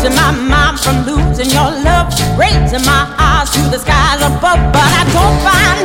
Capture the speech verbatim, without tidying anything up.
losing my mind from losing your love, raising my eyes to the skies above, but I don't find